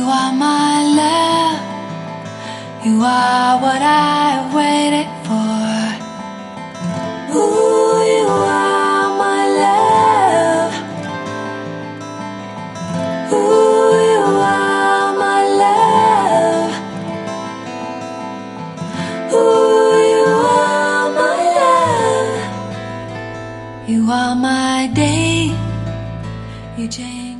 are my love. You are what I waited for. Ooh, you are my love. Ooh, you are my love. Ooh, you are my love. You are my day. You change.